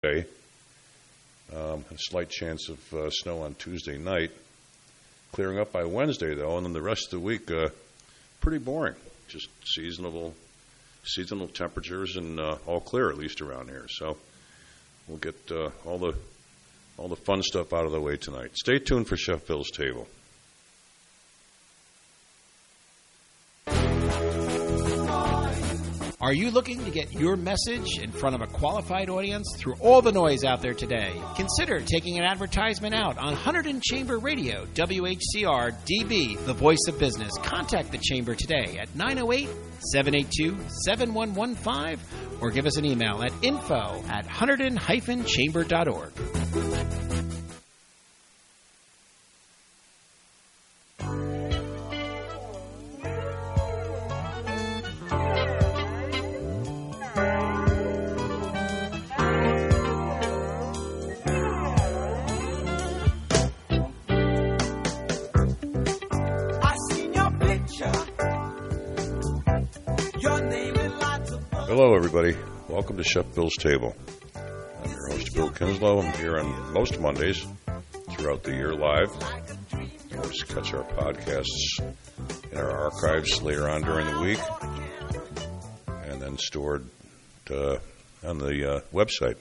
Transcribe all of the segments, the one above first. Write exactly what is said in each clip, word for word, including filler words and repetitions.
today. Um, a slight chance of uh, snow on Tuesday night. Clearing up by Wednesday, though, and then the rest of the week, uh, pretty boring. Just seasonal, seasonal temperatures and uh, all clear, at least around here. So we'll get uh, all the all the fun stuff out of the way tonight. Stay tuned for Chef Bill's Table. Are you looking to get your message in front of a qualified audience through all the noise out there today? Consider taking an advertisement out on Hunterdon Chamber Radio, W H C R D B, the voice of business. Contact the Chamber today at nine oh eight, seven eight two, seven one one five or give us an email at info at hunterdon dash chamber dot org. Hello, everybody. Welcome to Chef Bill's Table. I'm your host, Bill Kinslow. I'm here on most Mondays throughout the year live. You can just catch our podcasts in our archives later on during the week and then stored uh, on the uh, website.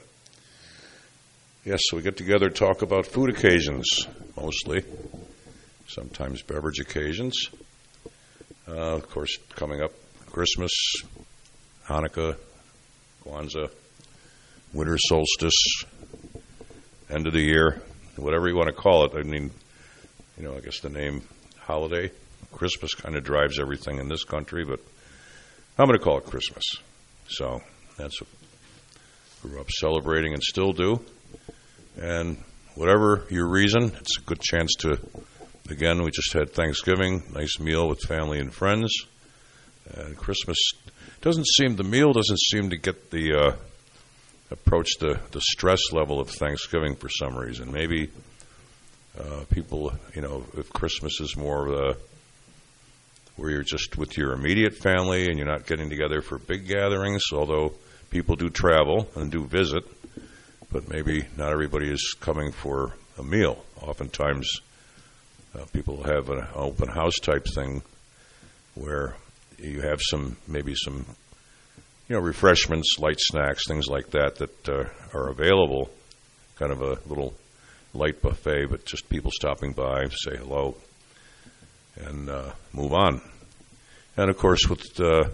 Yes, so we get together to talk about food occasions, mostly. Sometimes beverage occasions. Uh, of course, coming up, Christmas, Hanukkah, Kwanzaa, winter solstice, end of the year, whatever you want to call it. I mean, you know, I guess the name holiday, Christmas kind of drives everything in this country, but I'm going to call it Christmas. So that's what I grew up celebrating and still do. And whatever your reason, it's a good chance to, again, we just had Thanksgiving, nice meal with family and friends. And Christmas doesn't seem, the meal doesn't seem to get the, uh, approach the, the stress level of Thanksgiving for some reason. Maybe uh, people, you know, if Christmas is more of a, where you're just with your immediate family and you're not getting together for big gatherings, although people do travel and do visit, but maybe not everybody is coming for a meal. Oftentimes uh, people have an open house type thing where you have some, maybe some, you know, refreshments, light snacks, things like that that uh, are available, kind of a little light buffet, but just people stopping by, say hello, and uh, move on. And, of course, with uh,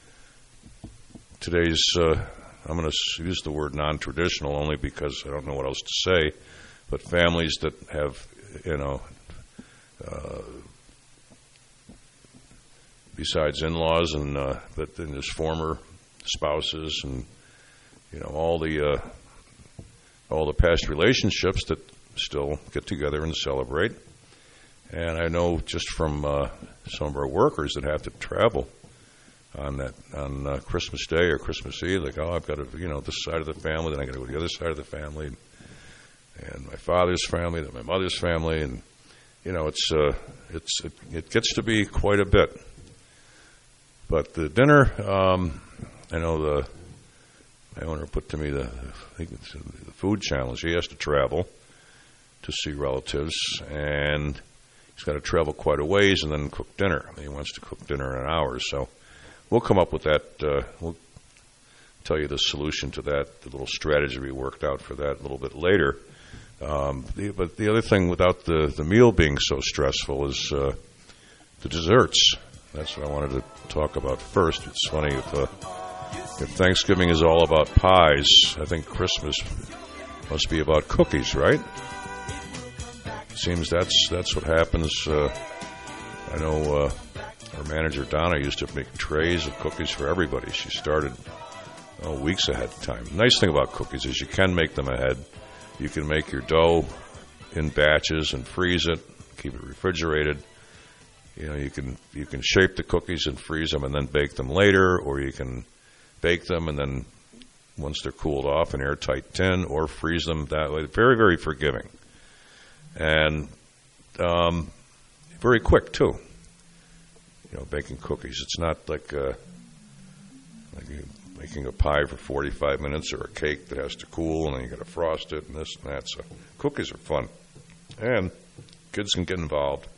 today's, uh, I'm going to use the word non-traditional only because I don't know what else to say, but families that have, you know, uh, besides in-laws and uh, but then there's former spouses and you know all the uh, all the past relationships that still get together and celebrate. And I know just from uh, some of our workers that have to travel on that on uh, Christmas Day or Christmas Eve, like oh I've got to you know this side of the family, then I got to go to the other side of the family, and my father's family, then my mother's family, and you know it's uh, it's it, it gets to be quite a bit. But the dinner, um, I know the my owner put to me the, I think it's the food challenge. He has to travel to see relatives, and he's got to travel quite a ways and then cook dinner. He wants to cook dinner in an hour, so we'll come up with that. Uh, we'll tell you the solution to that, the little strategy we worked out for that a little bit later. Um, the, but the other thing, without the, the meal being so stressful, is uh, the desserts. That's what I wanted to talk about first. It's funny, if, uh, if Thanksgiving is all about pies, I think Christmas must be about cookies, right? It seems that's that's what happens. Uh, I know uh, our manager, Donna, used to make trays of cookies for everybody. She started oh, weeks ahead of time. The nice thing about cookies is you can make them ahead. You can make your dough in batches and freeze it, keep it refrigerated. You know, you can you can shape the cookies and freeze them and then bake them later, or you can bake them and then once they're cooled off in airtight tin, or freeze them that way. Very, very forgiving. And um, very quick, too. You know, baking cookies. It's not like, uh, like you making a pie for forty-five minutes or a cake that has to cool, and then you got to frost it and this and that. So cookies are fun, and kids can get involved.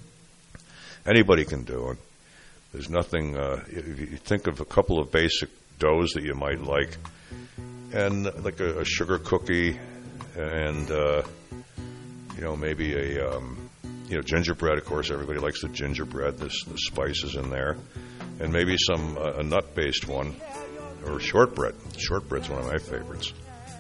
Anybody can do it. There's nothing. Uh, if you think of a couple of basic doughs that you might like, and like a, a sugar cookie, and uh, you know maybe a um, you know gingerbread. Of course, everybody likes the gingerbread. There's the spices in there, and maybe some uh, a nut-based one. Or shortbread. Shortbread's one of my favorites.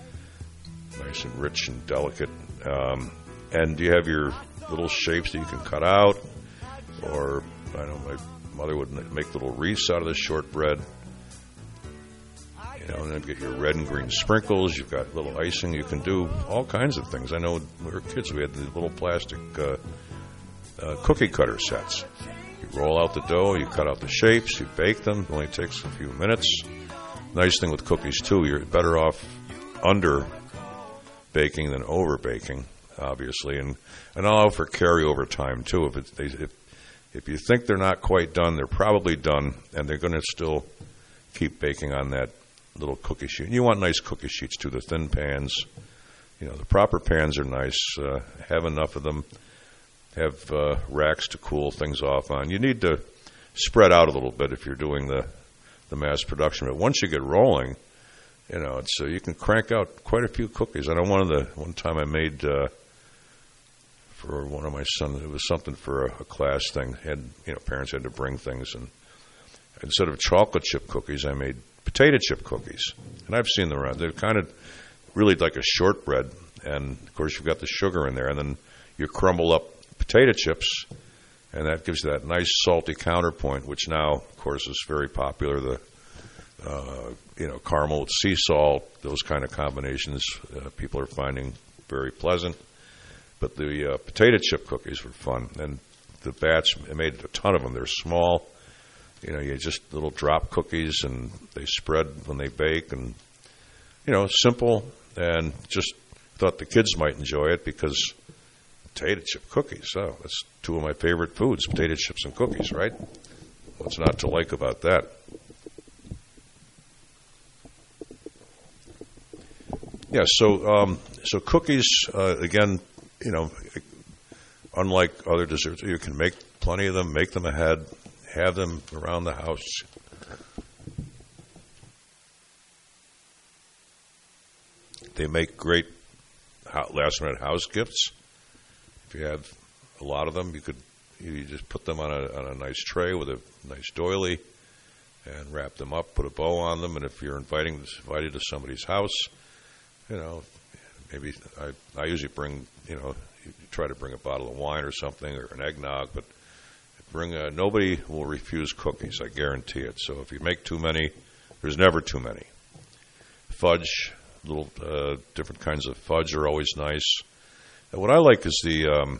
Nice and rich and delicate. Um, and you have your little shapes that you can cut out. Or, I know, my mother would make little wreaths out of the shortbread. You know, and then get your red and green sprinkles. You've got little icing. You can do all kinds of things. I know when we were kids, we had these little plastic uh, uh, cookie cutter sets. You roll out the dough, you cut out the shapes, you bake them. It only takes a few minutes. Nice thing with cookies, too, you're better off under baking than over baking, obviously, and, and allow for carryover time, too. If, it, they, if if you think they're not quite done, they're probably done, and they're going to still keep baking on that little cookie sheet. And you want nice cookie sheets, too, the thin pans. You know, the proper pans are nice. Uh, have enough of them. Have uh, racks to cool things off on. You need to spread out a little bit if you're doing the the mass production, but once you get rolling, you know, it's uh, you can crank out quite a few cookies. I know one of the one time I made uh, for one of my sons, it was something for a, a class thing. Had you know, parents had to bring things, and instead of chocolate chip cookies, I made potato chip cookies. And I've seen them around. They're kind of really like a shortbread, and of course you've got the sugar in there, and then you crumble up potato chips. And that gives you that nice salty counterpoint, which now, of course, is very popular. The uh, you know caramel with sea salt, those kind of combinations, uh, people are finding very pleasant. But the uh, potato chip cookies were fun, and the batch I made a ton of them. They're small, you know, you just little drop cookies, and they spread when they bake, and you know, simple. And just thought the kids might enjoy it because. Potato chip cookies. Oh, that's two of my favorite foods, potato chips and cookies, right? What's not to like about that? Yeah, so um, so cookies, uh, again, you know, unlike other desserts, you can make plenty of them, make them ahead, have them around the house. They make great last-minute house gifts. If you have a lot of them, you could you just put them on a on a nice tray with a nice doily and wrap them up, put a bow on them, and if you're inviting invited to somebody's house, you know, maybe I I usually bring you know you try to bring a bottle of wine or something or an eggnog, but bring a, nobody will refuse cookies, I guarantee it. So if you make too many, there's never too many. Fudge, little uh, different kinds of fudge are always nice. What I like is the, um,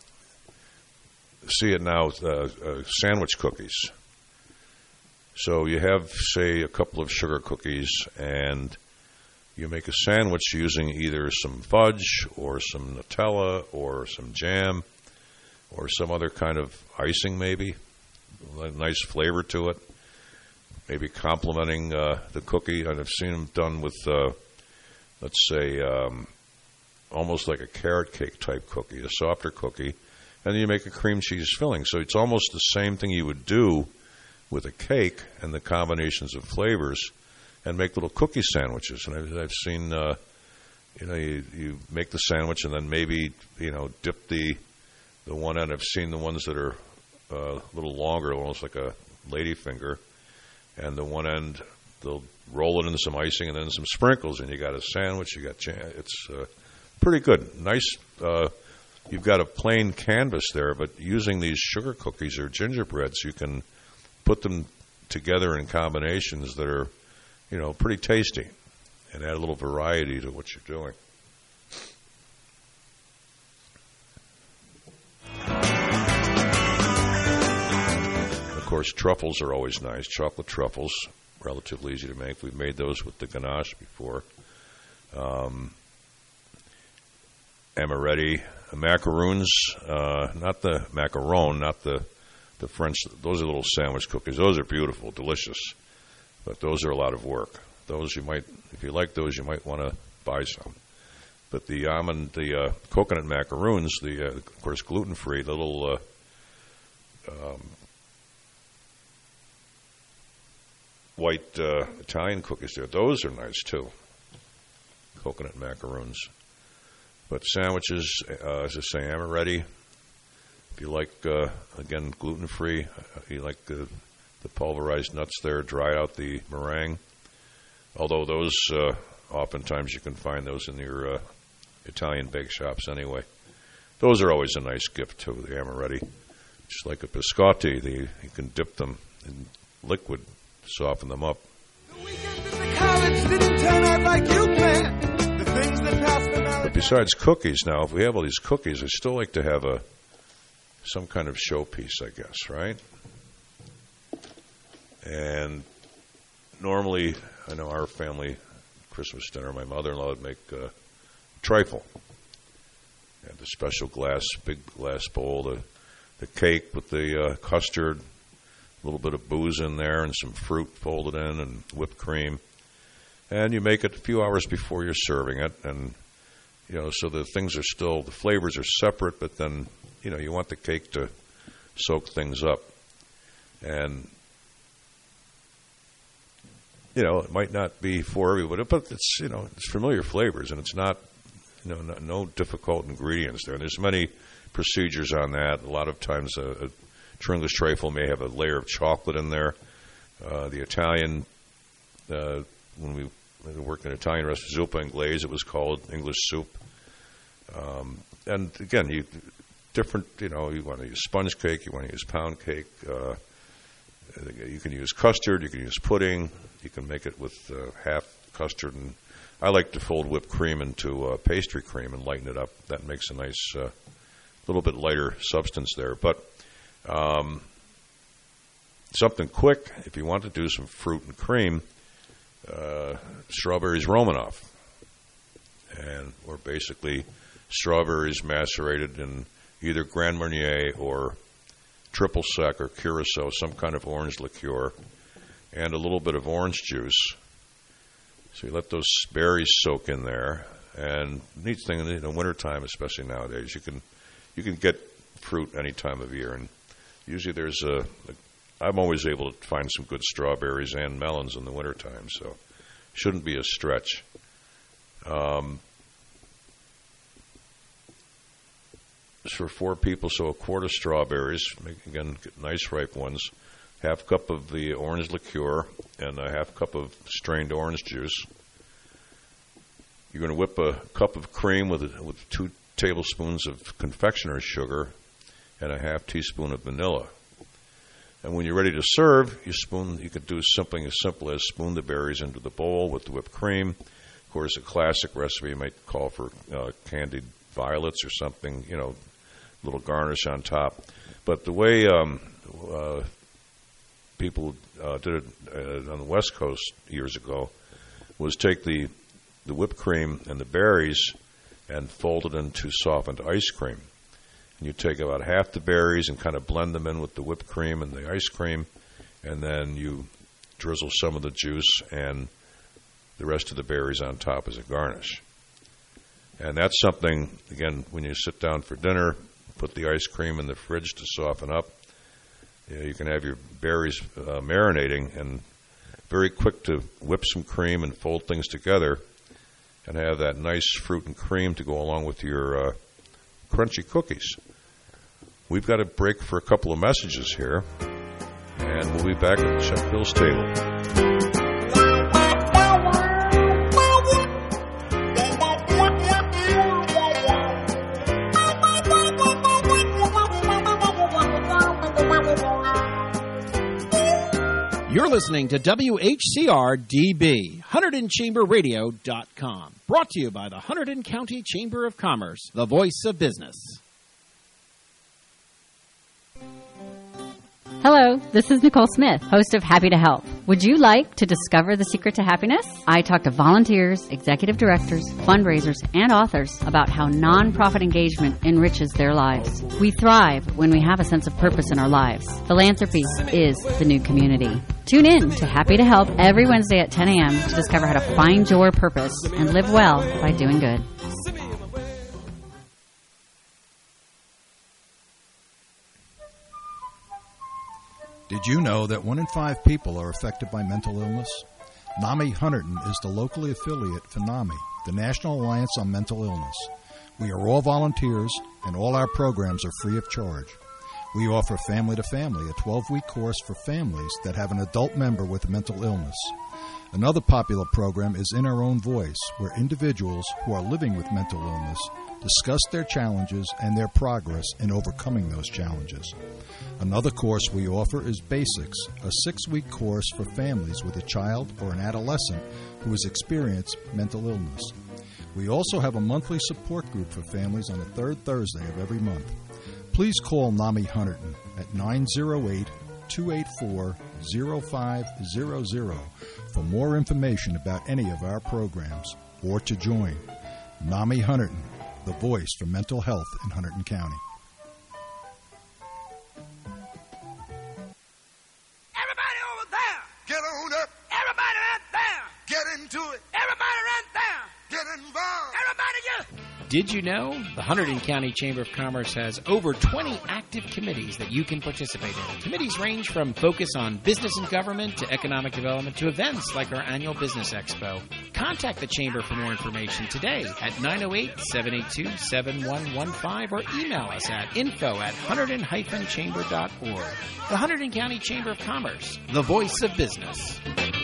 see it now, uh, uh, sandwich cookies. So you have, say, a couple of sugar cookies, and you make a sandwich using either some fudge or some Nutella or some jam or some other kind of icing maybe, a nice flavor to it, maybe complementing uh, the cookie. And I've seen them done with, uh, let's say, um, almost like a carrot cake type cookie, a softer cookie, and then you make a cream cheese filling. So it's almost the same thing you would do with a cake and the combinations of flavors, and make little cookie sandwiches. And I've, I've seen, uh, you know, you, you make the sandwich and then maybe, you know, dip the the one end. I've seen the ones that are uh, a little longer, almost like a ladyfinger, and the one end they'll roll it into some icing and then some sprinkles, and you got a sandwich. You got jam. It's uh, pretty good. Nice. Uh, you've got a plain canvas there, but using these sugar cookies or gingerbreads, you can put them together in combinations that are, you know, pretty tasty, and add a little variety to what you're doing. Of course, truffles are always nice. Chocolate truffles, relatively easy to make. We've made those with the ganache before. Um, amaretti, macaroons, uh, not the macaron, not the the French. Those are little sandwich cookies. Those are beautiful, delicious. But those are a lot of work. Those you might, if you like those, you might want to buy some. But the almond, the uh, coconut macaroons, the uh, of course gluten-free, little uh, um, white uh, Italian cookies there, those are nice too. Coconut macaroons. But sandwiches, uh, as I say, Amaretti. If you like, uh, again, gluten-free, uh, you like the, the pulverized nuts there, dry out the meringue. Although those, uh, oftentimes you can find those in your uh, Italian bake shops anyway. Those are always a nice gift too, the Amaretti. Just like a biscotti, the, you can dip them in liquid, soften them up. But besides cookies now, if we have all these cookies, I still like to have a some kind of showpiece, I guess, right? And normally, I know our family, Christmas dinner, my mother-in-law would make uh, trifle. And the special glass, big glass bowl, the, the cake with the uh, custard, a little bit of booze in there and some fruit folded in and whipped cream. And you make it a few hours before you're serving it. And, you know, so the things are still, the flavors are separate, but then, you know, you want the cake to soak things up. And, you know, it might not be for everybody, but it's, you know, it's familiar flavors, and it's not, you know, no, no difficult ingredients there. And there's many procedures on that. A lot of times a, a true English trifle may have a layer of chocolate in there. Uh, the Italian, uh, when we worked in an Italian restaurant, zuppa and glaze, it was called English soup. Um, and again, you different, you know, you want to use sponge cake, you want to use pound cake. Uh, you can use custard, you can use pudding, you can make it with uh, half custard. And I like to fold whipped cream into uh, pastry cream and lighten it up. That makes a nice, uh, little bit lighter substance there. But um, something quick, if you want to do some fruit and cream, uh, strawberries Romanoff. And or basically strawberries macerated in either Grand Marnier or triple sec or curacao, some kind of orange liqueur, and a little bit of orange juice. So you let those berries soak in there. And neat thing in the wintertime, especially nowadays, you can you can get fruit any time of year. And usually there's a, a I'm always able to find some good strawberries and melons in the wintertime, so shouldn't be a stretch. Um, for four people, so a quart of strawberries, make, again, get nice ripe ones, half cup of the orange liqueur, and a half cup of strained orange juice. You're going to whip a cup of cream with a, with two tablespoons of confectioner's sugar and a half teaspoon of vanilla. And when you're ready to serve, you spoon. You could do something as simple as spoon the berries into the bowl with the whipped cream. Of course, a classic recipe might call for uh, candied violets or something, you know, a little garnish on top. But the way um, uh, people uh, did it uh, on the West Coast years ago was take the, the whipped cream and the berries and fold it into softened ice cream. And you take about half the berries and kind of blend them in with the whipped cream and the ice cream, and then you drizzle some of the juice and the rest of the berries on top as a garnish. And that's something, again, when you sit down for dinner, put the ice cream in the fridge to soften up. You know, you can have your berries uh, marinating, and very quick to whip some cream and fold things together and have that nice fruit and cream to go along with your uh, crunchy cookies. We've got a break for a couple of messages here, and we'll be back at Chef Bill's table. You're listening to W H C R D B, Hunterdon Chamber Radio dot com. Brought to you by the Hunterdon County Chamber of Commerce, the voice of business. Hello, this is Nicole Smith, host of Happy to Help. Would you like to discover the secret to happiness? I talk to volunteers, executive directors, fundraisers, and authors about how nonprofit engagement enriches their lives. We thrive when we have a sense of purpose in our lives. Philanthropy is the new community. Tune in to Happy to Help every Wednesday at ten a.m. to discover how to find your purpose and live well by doing good. Did you know that one in five people are affected by mental illness? NAMI Hunterdon is the locally affiliate for NAMI, the National Alliance on Mental Illness. We are all volunteers, and all our programs are free of charge. We offer Family to Family, a twelve-week course for families that have an adult member with a mental illness. Another popular program is In Our Own Voice, where individuals who are living with mental illness discuss their challenges and their progress in overcoming those challenges. Another course we offer is Basics, a six-week course for families with a child or an adolescent who has experienced mental illness. We also have a monthly support group for families on the third Thursday of every month. Please call NAMI Hunterdon at nine oh eight, two eight four, oh five hundred for more information about any of our programs or to join. NAMI Hunterdon, the voice for mental health in Hunterdon County. Everybody over there! Get on up! Everybody right there! Get into it! Everybody right there! Get involved! Everybody you! Did you know the Hunterdon County Chamber of Commerce has over twenty active committees that you can participate in? Committees range from focus on business and government to economic development to events like our annual Business Expo. Contact the Chamber for more information today at nine oh eight, seven eight two, seven one one five or email us at info at hunterdon dash chamber dot org. The Hunterdon County Chamber of Commerce, the voice of business.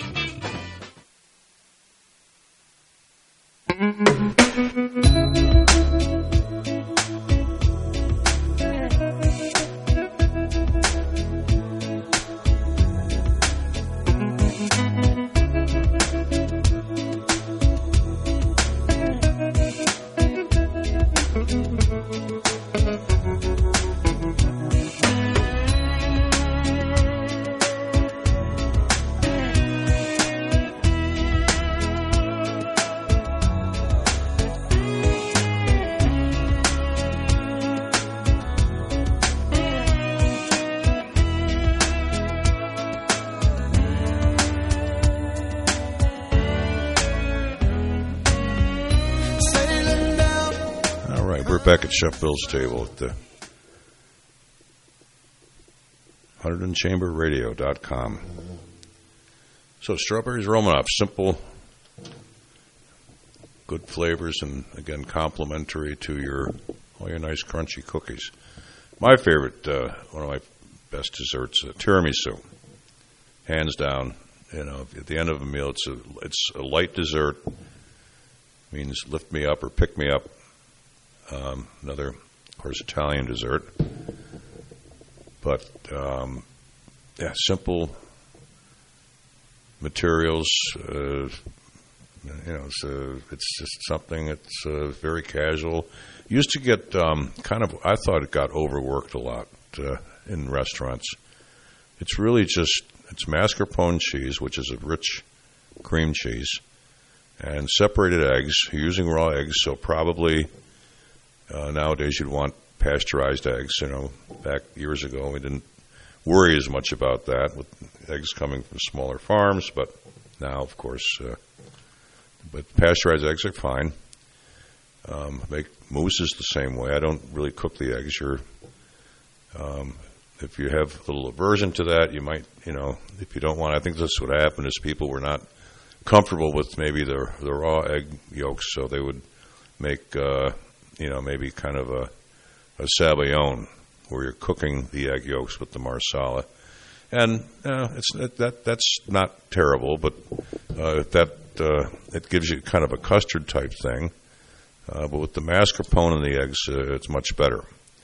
Back at Chef Bill's table at the Hunterdon Chamber Radio dot com. So strawberries Romanov, simple, good flavors, and again complimentary to your all your nice crunchy cookies. My favorite, uh, one of my best desserts, uh, tiramisu, hands down. You know, at the end of a meal, it's a it's a light dessert, means lift me up or pick me up. Um, another, of course, Italian dessert, but um, yeah, simple materials. Uh, you know, it's, uh, it's just something that's uh, very casual. Used to get um, kind of, I thought it got overworked a lot uh, in restaurants. It's really just it's mascarpone cheese, which is a rich cream cheese, and separated eggs. You're using raw eggs, so probably. Uh, nowadays, you'd want pasteurized eggs. You know, back years ago, we didn't worry as much about that with eggs coming from smaller farms. But now, of course, uh, but pasteurized eggs are fine. Um, make mousses the same way. I don't really cook the eggs. You're, um, if you have a little aversion to that, you might, you know, if you don't want. I think that's what happened is people were not comfortable with maybe the the raw egg yolks, so they would make. Uh, You know, maybe kind of a, a sabayon where you're cooking the egg yolks with the marsala, and uh, it's that that's not terrible, but uh, that uh, it gives you kind of a custard type thing. Uh, but with the mascarpone and the eggs, uh, it's much better.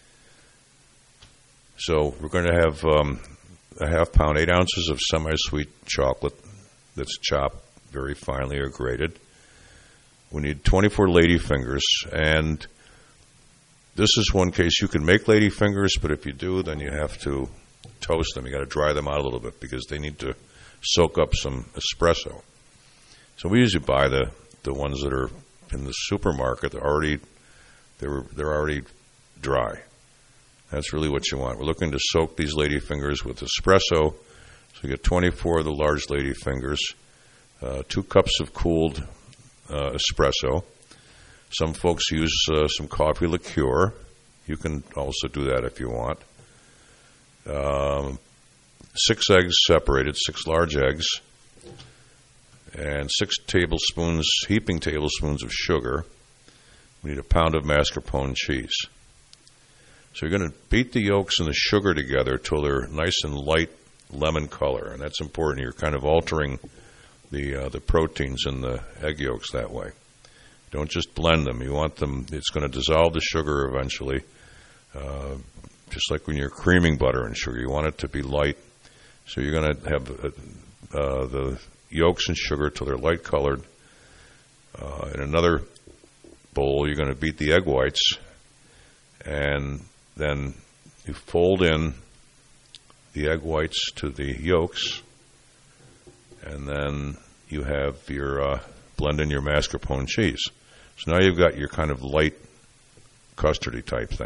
So we're going to have um, a half pound, eight ounces of semi-sweet chocolate that's chopped very finely or grated. We need twenty-four ladyfingers, and this is one case you can make ladyfingers, but if you do, then you have to toast them. You got to dry them out a little bit because they need to soak up some espresso. So we usually buy the, the ones that are in the supermarket. They're already they're they're already dry. That's really what you want. We're looking to soak these ladyfingers with espresso, So you get twenty-four of the large lady fingers, uh, two cups of cooled uh, espresso. Some folks use uh, some coffee liqueur. You can also do that if you want. Um, six eggs separated, six large eggs, and six tablespoons, heaping tablespoons of sugar. We need a pound of mascarpone cheese. So you're going to beat the yolks and the sugar together till they're nice and light lemon color, and that's important. You're kind of altering the uh, the proteins in the egg yolks that way. Don't just blend them. You want them, it's going to dissolve the sugar eventually, uh, just like when you're creaming butter and sugar. You want it to be light. So you're going to have uh, uh, the yolks and sugar till they're light colored. Uh, in another bowl, you're going to beat the egg whites, and then you fold in the egg whites to the yolks, and then you have your uh, blend in your mascarpone cheese. So now you've got your kind of light custardy type thing.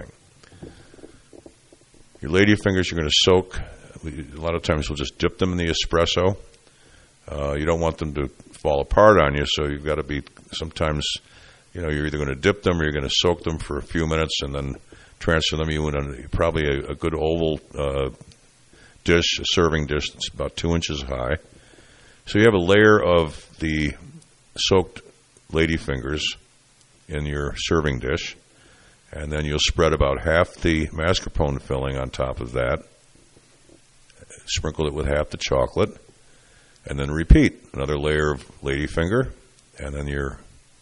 Your ladyfingers you're going to soak. A lot of times we'll just dip them in the espresso. Uh, you don't want them to fall apart on you, so you've got to be sometimes, you know, you're either going to dip them or you're going to soak them for a few minutes and then transfer them. You want probably a, a good oval uh, dish, a serving dish that's about two inches high. So you have a layer of the soaked ladyfingers in your serving dish, and then you'll spread about half the mascarpone filling on top of that, sprinkle it with half the chocolate, and then repeat. Another layer of ladyfinger, and then your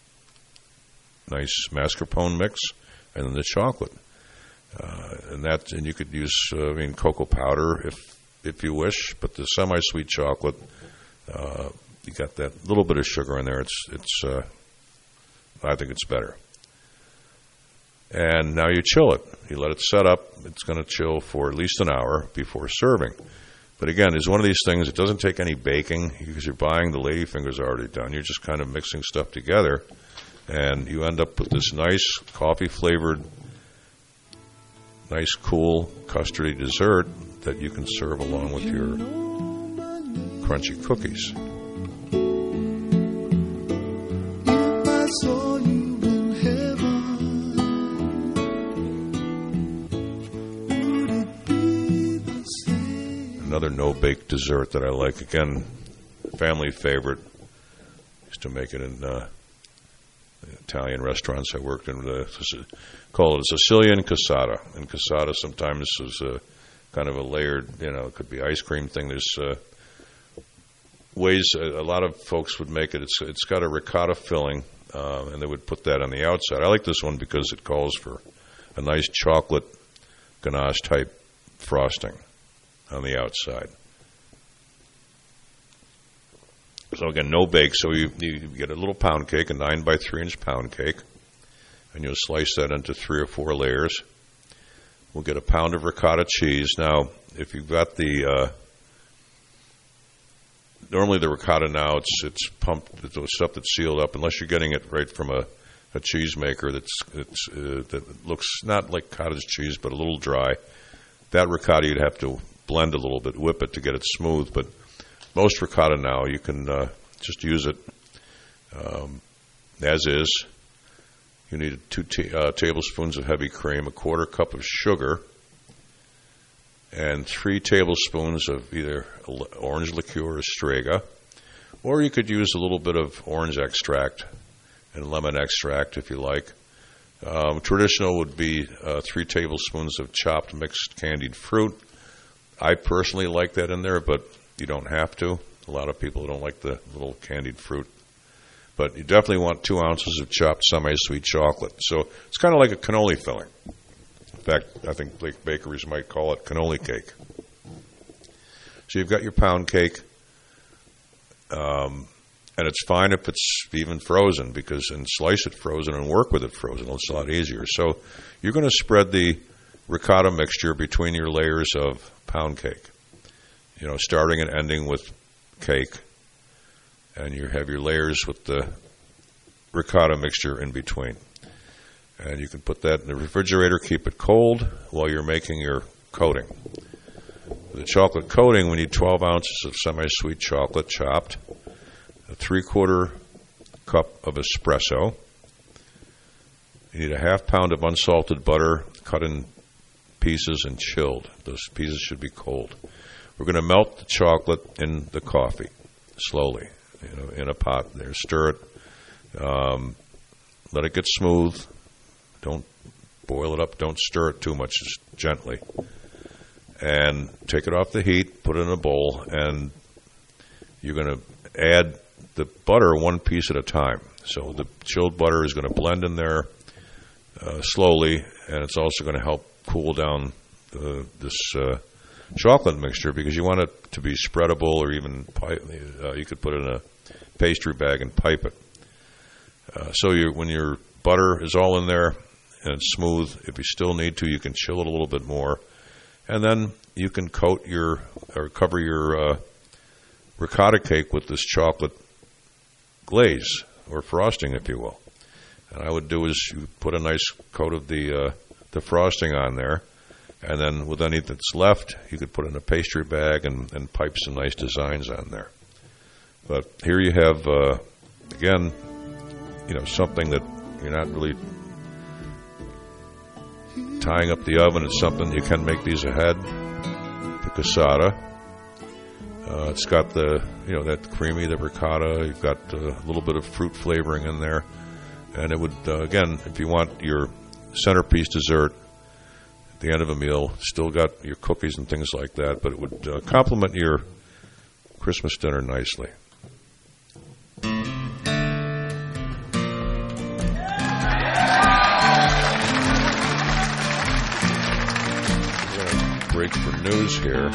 nice mascarpone mix, and then the chocolate. Uh, and that, and you could use, uh, I mean, cocoa powder if if you wish, but the semi-sweet chocolate, uh, you got that little bit of sugar in there. It's it's. Uh, I think it's better. And now you chill it. You let it set up. It's going to chill for at least an hour before serving. But again, it's one of these things. It doesn't take any baking because you're buying the ladyfingers already done. You're just kind of mixing stuff together, and you end up with this nice coffee-flavored, nice, cool, custardy dessert that you can serve along with your crunchy cookies. Another no-bake dessert that I like. Again, family favorite. Used to make it in uh, Italian restaurants I worked in. The, call it a Sicilian cassata. And cassata sometimes is a kind of a layered, you know, it could be ice cream thing. There's uh, ways a, a lot of folks would make it. It's it's got a ricotta filling, uh, and they would put that on the outside. I like this one because it calls for a nice chocolate ganache type frosting on the outside. So again, no bake. So you, you get a little pound cake, a nine by three inch pound cake, and you'll slice that into three or four layers. We'll get a pound of ricotta cheese. Now, if you've got the uh, normally the ricotta now it's it's pumped, it's stuff that's sealed up, unless you're getting it right from a, a cheese maker that's it's uh, that looks not like cottage cheese but a little dry. That ricotta you'd have to blend a little bit, whip it to get it smooth, but most ricotta now you can uh, just use it um, as is. You need two t- uh, tablespoons of heavy cream, a quarter cup of sugar, and three tablespoons of either orange liqueur or Strega, or you could use a little bit of orange extract and lemon extract if you like. Um, traditional would be uh, three tablespoons of chopped mixed candied fruit. I personally like that in there, but you don't have to. A lot of people don't like the little candied fruit. But you definitely want two ounces of chopped semi-sweet chocolate. So it's kind of like a cannoli filling. In fact, I think like bakeries might call it cannoli cake. So you've got your pound cake, um, and it's fine if it's even frozen, because and slice it frozen and work with it frozen. It's a lot easier. So you're going to spread the ricotta mixture between your layers of pound cake, you know, starting and ending with cake, and you have your layers with the ricotta mixture in between. And you can put that in the refrigerator, keep it cold while you're making your coating. For the chocolate coating, we need twelve ounces of semi-sweet chocolate chopped, a three-quarter cup of espresso. You need a half pound of unsalted butter cut in pieces and chilled. Those pieces should be cold. We're going to melt the chocolate in the coffee slowly, you know, in a pot there. Stir it. Um, let it get smooth. Don't boil it up. Don't stir it too much. Just gently. And take it off the heat, put it in a bowl, and you're going to add the butter one piece at a time. So the chilled butter is going to blend in there uh, slowly, and it's also going to help cool down the, this uh, chocolate mixture, because you want it to be spreadable, or even pipe, uh, you could put it in a pastry bag and pipe it. Uh, so you, when your butter is all in there and it's smooth, if you still need to, you can chill it a little bit more. And then you can coat your, or cover your uh, ricotta cake with this chocolate glaze, or frosting, if you will. And I would do is you put a nice coat of the uh, the frosting on there, and then with anything that's left, you could put it in a pastry bag and, and pipe some nice designs on there. But here you have, uh, again, you know, something that you're not really tying up the oven. It's something you can make these ahead. The cassata. Uh, it's got the, you know, that creamy, the ricotta. You've got uh, a little bit of fruit flavoring in there. And it would, uh, again, if you want your centerpiece dessert at the end of a meal, still got your cookies and things like that, but it would uh, complement your Christmas dinner nicely. We're going to break for news here.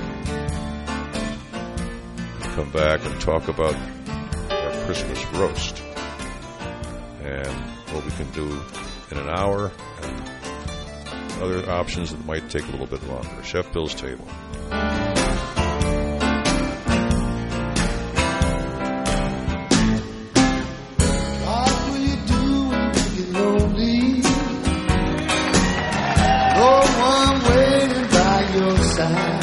Come back and talk about our Christmas roast and what we can do in an hour, and other options that might take a little bit longer. Chef Bill's Table. What will you do when you get lonely? No one waiting by your side.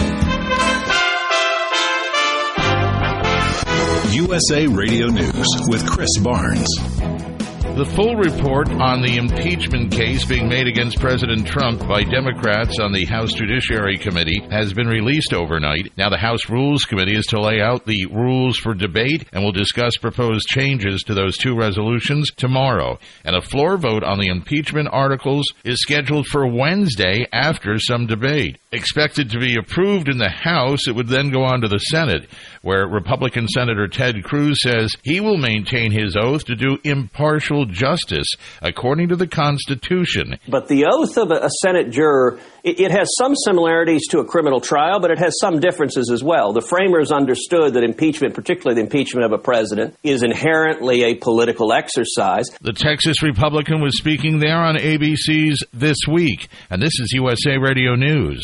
U S A Radio News with Chris Barnes. The full report on the impeachment case being made against President Trump by Democrats on the House Judiciary Committee has been released overnight. Now the House Rules Committee is to lay out the rules for debate and will discuss proposed changes to those two resolutions tomorrow. And a floor vote on the impeachment articles is scheduled for Wednesday after some debate. Expected to be approved in the House, it would then go on to the Senate, where Republican Senator Ted Cruz says he will maintain his oath to do impartial justice according to the Constitution. But the oath of a Senate juror, it, it has some similarities to a criminal trial, but it has some differences as well. The framers understood that impeachment, particularly the impeachment of a president, is inherently a political exercise. The Texas Republican was speaking there on A B C's This Week, and this is U S A Radio News.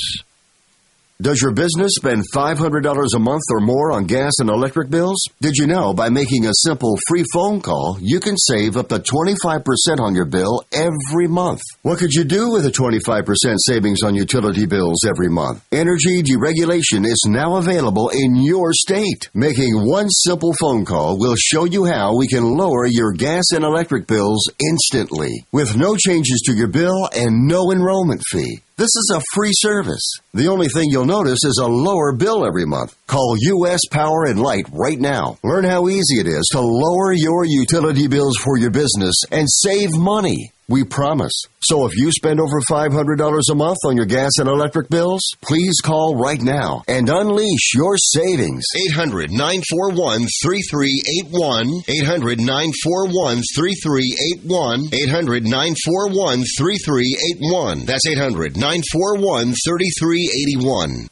Does your business spend five hundred dollars a month or more on gas and electric bills? Did you know by making a simple free phone call, you can save up to twenty-five percent on your bill every month? What could you do with a twenty-five percent savings on utility bills every month? Energy deregulation is now available in your state. Making one simple phone call will show you how we can lower your gas and electric bills instantly, with no changes to your bill and no enrollment fee. This is a free service. The only thing you'll notice is a lower bill every month. Call U S Power and Light right now. Learn how easy it is to lower your utility bills for your business and save money. We promise. So if you spend over five hundred dollars a month on your gas and electric bills, please call right now and unleash your savings. eight hundred nine four one three three eight one. eight hundred nine four one three three eight one. eight hundred nine four one three three eight one. That's eight hundred nine four one three three eight one.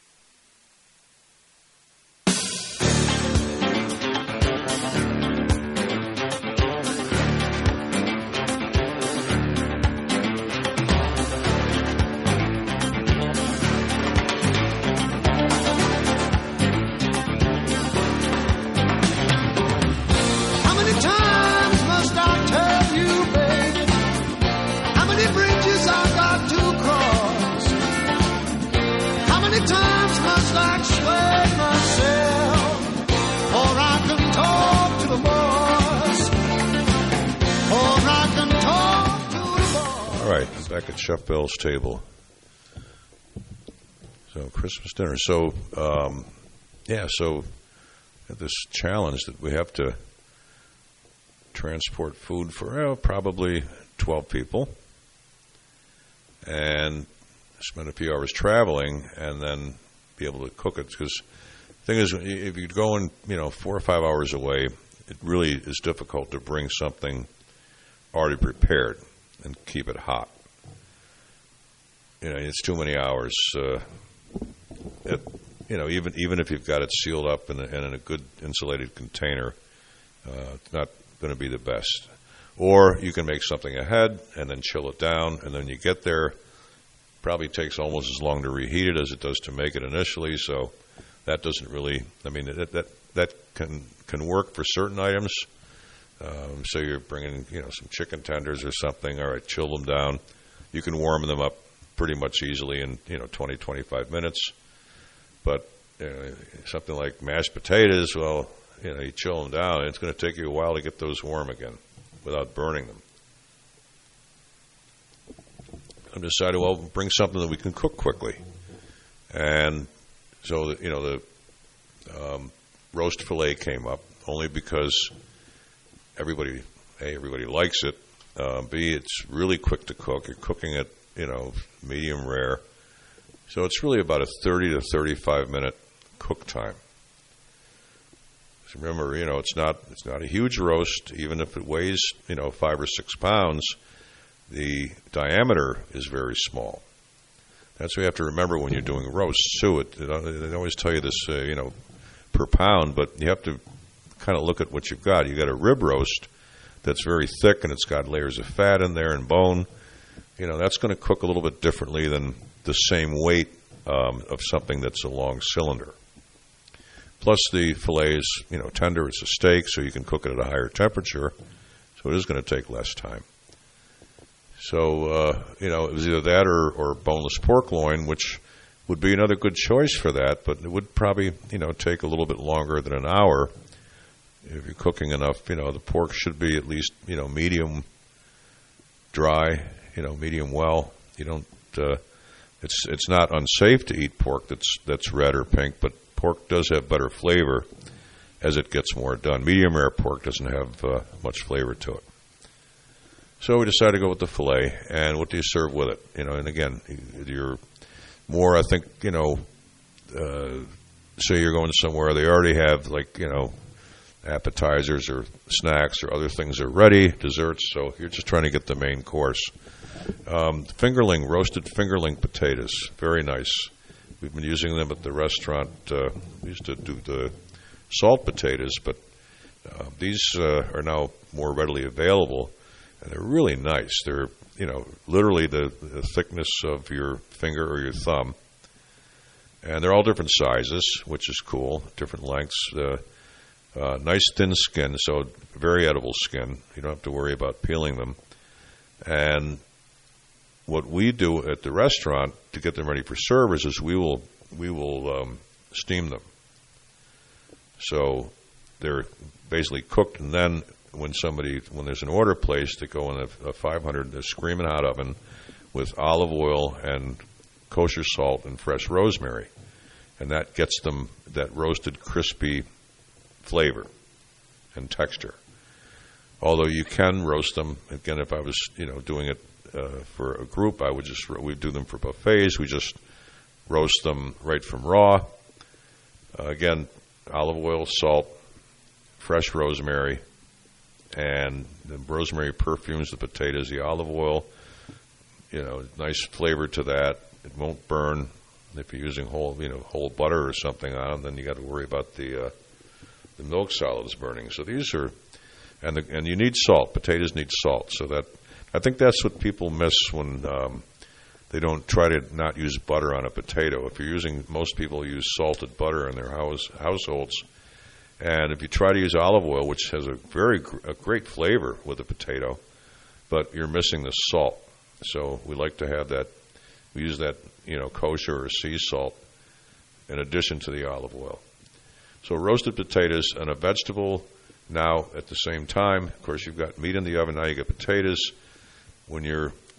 How many times right, I'm back at Chef Bill's table. So Christmas dinner. So, um, yeah, so this challenge that we have to transport food for uh, probably twelve people and spend a few hours traveling and then be able to cook it. Because the thing is, if you're going, you know, four or five hours away, it really is difficult to bring something already prepared and keep it hot. You know, it's too many hours. Uh, it, you know, even even if you've got it sealed up in a, and in a good insulated container, uh, it's not going to be the best. Or you can make something ahead and then chill it down, and then you get there. Probably takes almost as long to reheat it as it does to make it initially. So that doesn't really. I mean, that that, that can can work for certain items. Um, so you're bringing, you know, some chicken tenders or something. All right, chill them down. You can warm them up pretty much easily in, you know, twenty, twenty-five minutes. But uh, something like mashed potatoes, well, you know, you chill them down, and it's going to take you a while to get those warm again without burning them. I decided, well, bring something that we can cook quickly. And so, you know, the um, roast filet came up only because everybody, A, everybody likes it. Uh, B, it's really quick to cook. You're cooking it, you know, medium rare. So it's really about a thirty to thirty-five minute cook time. So remember, you know, it's not it's not a huge roast. Even if it weighs, you know, five or six pounds, the diameter is very small. That's what you have to remember when you're doing roasts too. It, it, they always tell you this, uh, you know, per pound, but you have to kind of look at what you've got. You got a rib roast that's very thick and it's got layers of fat in there and bone. You know, that's going to cook a little bit differently than the same weight um, of something that's a long cylinder. Plus the filet is, you know, tender. It's a steak, so you can cook it at a higher temperature. So it is going to take less time. So, uh, you know, it was either that or, or boneless pork loin, which would be another good choice for that, but it would probably, you know, take a little bit longer than an hour. If you're cooking enough, you know, the pork should be at least, you know, medium dry, you know, medium well. You don't, uh, it's it's not unsafe to eat pork that's that's red or pink, but pork does have better flavor as it gets more done. Medium rare pork doesn't have uh, much flavor to it. So we decided to go with the filet, and what do you serve with it? You know, and again, you're more, I think, you know, uh, say you're going somewhere, they already have, like, you know, appetizers or snacks or other things are ready, desserts, so you're just trying to get the main course. Um, fingerling, roasted fingerling potatoes, very nice. We've been using them at the restaurant. Uh, we used to do the salt potatoes, but uh, these uh, are now more readily available, and they're really nice. They're, you know, literally the, the thickness of your finger or your thumb, and they're all different sizes, which is cool, different lengths. Uh, uh, nice thin skin, so very edible skin. You don't have to worry about peeling them. And what we do at the restaurant to get them ready for service is we will we will um, steam them. So they're basically cooked, and then when somebody when there's an order placed, they go in a, a five hundred a screaming hot oven with olive oil and kosher salt and fresh rosemary, and that gets them that roasted crispy flavor and texture. Although you can roast them again, if I was you know doing it uh, for a group, I would just we do them for buffets. We just roast them right from raw. Uh, again, olive oil, salt, fresh rosemary, and the rosemary perfumes the potatoes. The olive oil, you know, nice flavor to that. It won't burn. If you're using whole, you know, whole butter or something on, then you got to worry about the uh, the milk solids burning. So these are, and the, and you need salt. Potatoes need salt. So that I think that's what people miss when um, they don't try to not use butter on a potato. If you're using, most people use salted butter in their house households, and if you try to use olive oil, which has a very a great flavor with a potato, but you're missing the salt. So we like to have that. We use that, you know, kosher or sea salt in addition to the olive oil. So roasted potatoes and a vegetable now at the same time. Of course, you've got meat in the oven. Now you get potatoes. When you're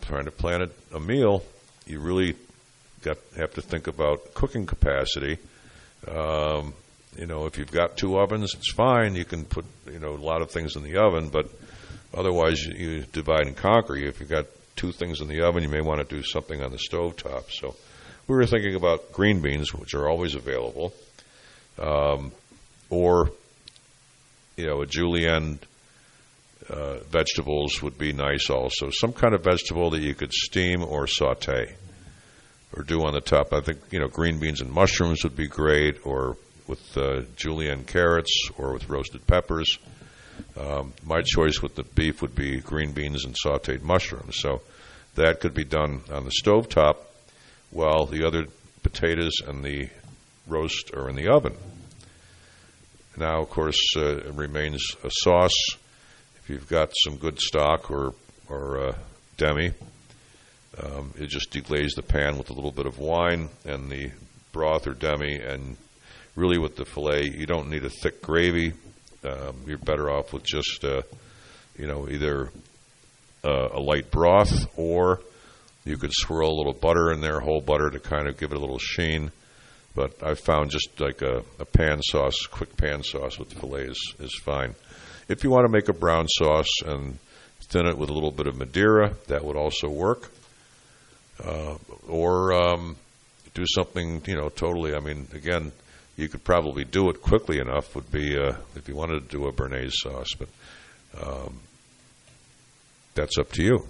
trying to plan a, a meal, you really got have to think about cooking capacity. Um, you know, if you've got two ovens, it's fine. You can put, you know, a lot of things in the oven, but otherwise you, you divide and conquer. If you've got two things in the oven, you may want to do something on the stovetop. So we were thinking about green beans, which are always available, um, or, you know, a julienne uh, vegetables would be nice also. So some kind of vegetable that you could steam or saute or do on the top. I think, you know, green beans and mushrooms would be great, or with uh, julienne carrots, or with roasted peppers. Um, my choice with the beef would be green beans and sauteed mushrooms. So that could be done on the stovetop while the other potatoes and the roast are in the oven. Now, of course, uh, it remains a sauce. If you've got some good stock or, or uh, demi, um, you just deglaze the pan with a little bit of wine and the broth or demi, and really with the filet, you don't need a thick gravy. Um, you're better off with just, uh, you know, either uh, a light broth, or you could swirl a little butter in there, whole butter, to kind of give it a little sheen. But I've found just like a, a pan sauce, quick pan sauce with filet is, is fine. If you want to make a brown sauce and thin it with a little bit of Madeira, that would also work. Uh, or um, do something, you know, totally, I mean, again, you could probably do it quickly enough, would be uh, if you wanted to do a Béarnaise sauce, but um, that's up to you.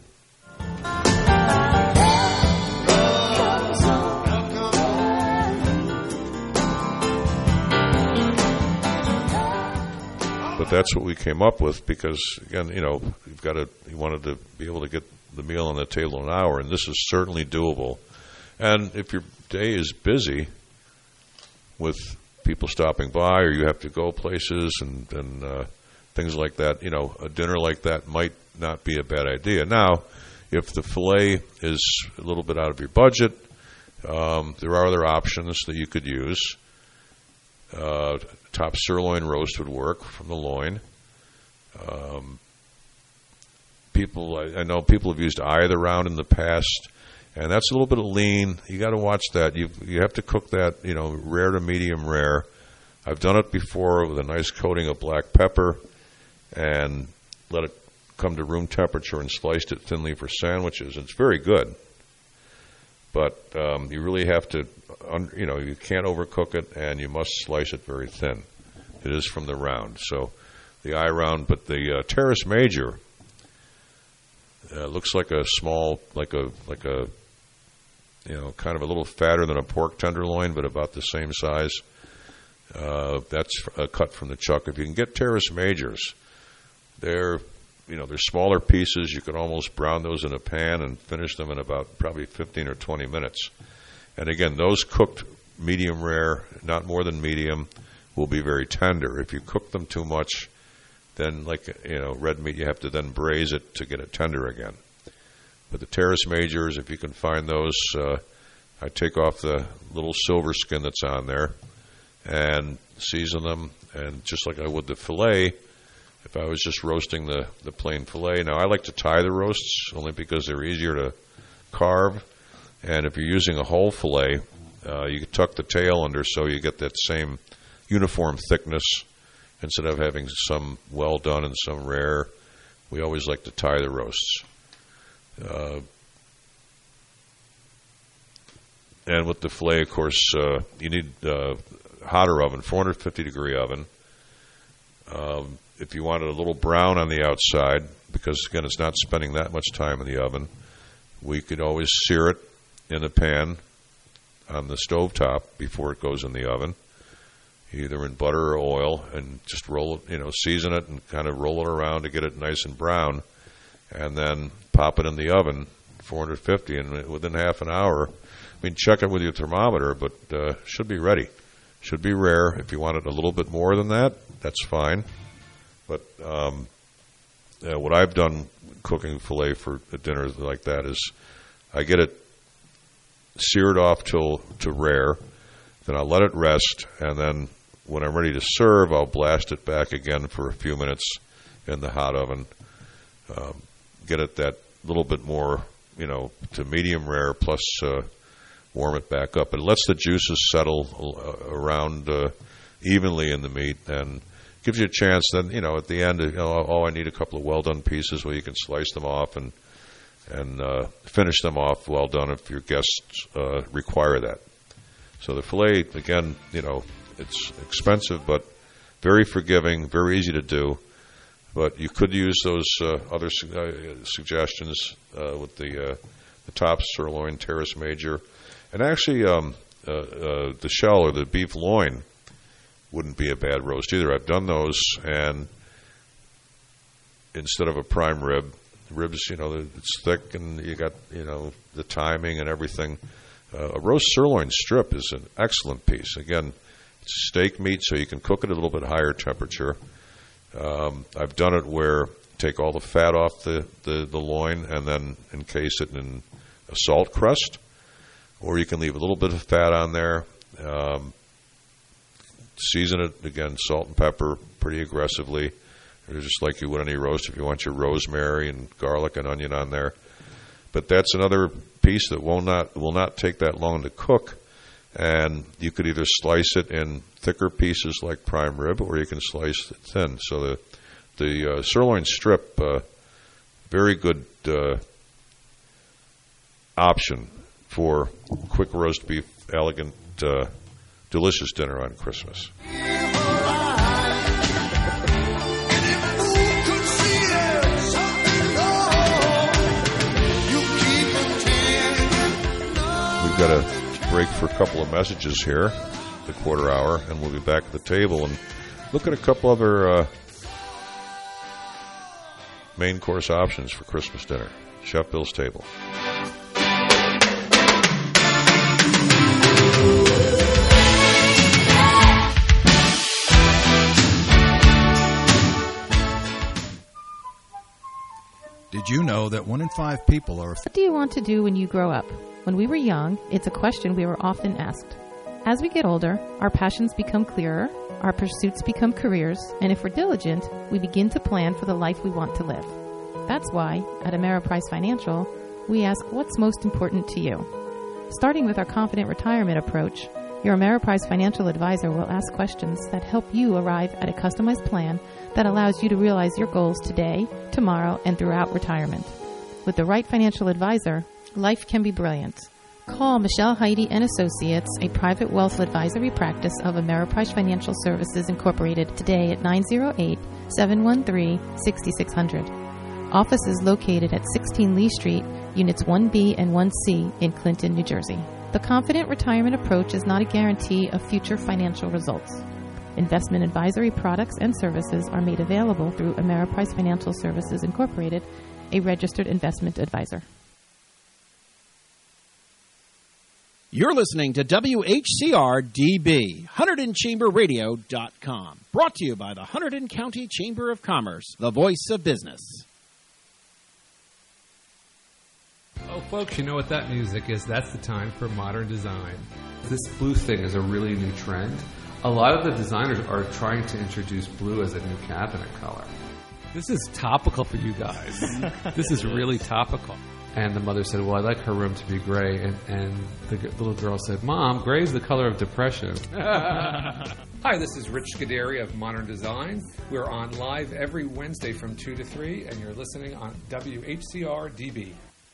But that's what we came up with, because, again, you know, you've got to, you wanted to be able to get the meal on the table in an hour, and this is certainly doable. And if your day is busy with people stopping by, or you have to go places and, and uh, things like that, you know, a dinner like that might not be a bad idea. Now, if the filet is a little bit out of your budget, um, there are other options that you could use. Uh, top sirloin roast would work from the loin. Um, people, I, I know people have used eye of the round in the past, and that's a little bit of lean. You got to watch that. You you have to cook that, you know, rare to medium rare. I've done it before with a nice coating of black pepper, and let it come to room temperature and sliced it thinly for sandwiches. It's very good, but um, you really have to, you know, you can't overcook it, and you must slice it very thin. It is from the round, so the eye round. But the uh, Terrace Major uh, looks like a small, like a like a, you know, kind of a little fatter than a pork tenderloin, but about the same size. Uh, that's a cut from the chuck. If you can get Terrace Majors, they're, you know, they're smaller pieces. You can almost brown those in a pan and finish them in about probably fifteen or twenty minutes. And again, those cooked medium rare, not more than medium, will be very tender. If you cook them too much, then, like, you know, red meat, you have to then braise it to get it tender again. But the Terrace Majors, if you can find those, uh, I take off the little silver skin that's on there and season them, and just like I would the filet, if I was just roasting the, the plain filet. Now, I like to tie the roasts only because they're easier to carve. And if you're using a whole filet, uh, you can tuck the tail under so you get that same uniform thickness instead of having some well done and some rare. We always like to tie the roasts. Uh, and with the filet, of course, uh, you need uh, hotter oven, four hundred fifty degree oven. Um, if you want it a little brown on the outside, because, again, it's not spending that much time in the oven, we could always sear it in a pan on the stovetop before it goes in the oven, either in butter or oil, and just roll it, you know, season it and kind of roll it around to get it nice and brown, and then pop it in the oven, four hundred fifty, and within half an hour, I mean, check it with your thermometer, but uh, should be ready. Should be rare. If you want it a little bit more than that, that's fine. But um, uh, what I've done cooking filet for a dinner like that is I get it seared off till to rare, then I'll let it rest, and then when I'm ready to serve, I'll blast it back again for a few minutes in the hot oven. Um, get it that little bit more you know, to medium rare plus uh, warm it back up. It lets the juices settle uh, around uh, evenly in the meat and gives you a chance. Then, you know, at the end, you know, oh, I need a couple of well done pieces. Well, you can slice them off and and uh, finish them off well done if your guests uh, require that. So the filet, again, you know, it's expensive but very forgiving, very easy to do. But you could use those uh, other su- uh, suggestions uh, with the uh, the top sirloin, Terrace Major, and actually um, uh, uh, the shell or the beef loin wouldn't be a bad roast either. I've done those, and instead of a prime rib, ribs, you know, it's thick, and you got, you know, the timing and everything. Uh, a roast sirloin strip is an excellent piece. Again, it's steak meat, so you can cook it at a little bit higher temperature. Um, I've done it where take all the fat off the, the, the loin and then encase it in a salt crust, or you can leave a little bit of fat on there. Um, season it, again, salt and pepper pretty aggressively, just like you would any roast if you want your rosemary and garlic and onion on there. But that's another piece that will not will not take that long to cook. And you could either slice it in thicker pieces like prime rib, or you can slice it thin. So the the uh, sirloin strip, uh, very good uh, option for quick roast beef, elegant, uh, delicious dinner on Christmas. We've got a break for a couple of messages here, the quarter hour, and we'll be back at the table and look at a couple other uh, main course options for Christmas dinner. Chef Bill's Table. Did you know that one in five people are... What do you want to do when you grow up? When we were young, it's a question we were often asked. As we get older, our passions become clearer, our pursuits become careers, and if we're diligent, we begin to plan for the life we want to live. That's why, at Ameriprise Financial, we ask what's most important to you. Starting with our Confident Retirement approach, your Ameriprise Financial Advisor will ask questions that help you arrive at a customized plan that allows you to realize your goals today, tomorrow, and throughout retirement. With the right financial advisor, life can be brilliant. Call Michelle Heidi and Associates, a private wealth advisory practice of Ameriprise Financial Services Incorporated, today at nine oh eight, seven one three, six six zero zero. Office is located at sixteen Lee Street, Units one B and one C in Clinton, New Jersey. The Confident Retirement approach is not a guarantee of future financial results. Investment advisory products and services are made available through Ameriprise Financial Services Incorporated, a registered investment advisor. You're listening to W H C R D B, Hunterdon Chamber Radio dot com. Brought to you by the Hunterdon County Chamber of Commerce, the voice of business. Oh, folks, you know what that music is. That's the time for modern design. This blue thing is a really new trend. A lot of the designers are trying to introduce blue as a new cabinet color. This is topical for you guys. This is really topical. And the mother said, well, I'd like her room to be gray. And, and the g- little girl said, Mom, gray is the color of depression. Hi, this is Rich Scuderi of Modern Design. We're on live every Wednesday from two to three, and you're listening on W H C R D B.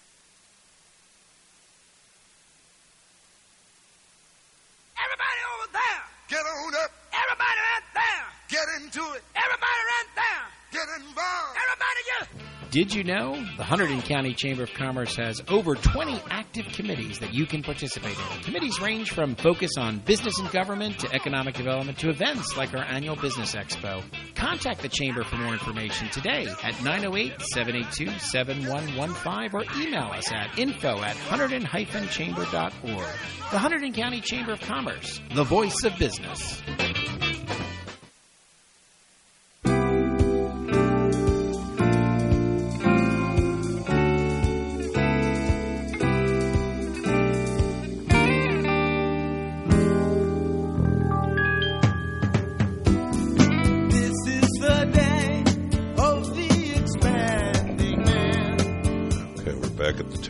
Everybody over there. Get on up. Everybody right there. Get into it. Everybody right there. Get involved. Everybody just... Did you know the Hunterdon County Chamber of Commerce has over twenty active committees that you can participate in? Committees range from focus on business and government to economic development to events like our annual Business Expo. Contact the Chamber for more information today at nine oh eight, seven eight two, seven one one five or email us at info at hunterdon dash chamber dot org. The Hunterdon County Chamber of Commerce, the voice of business.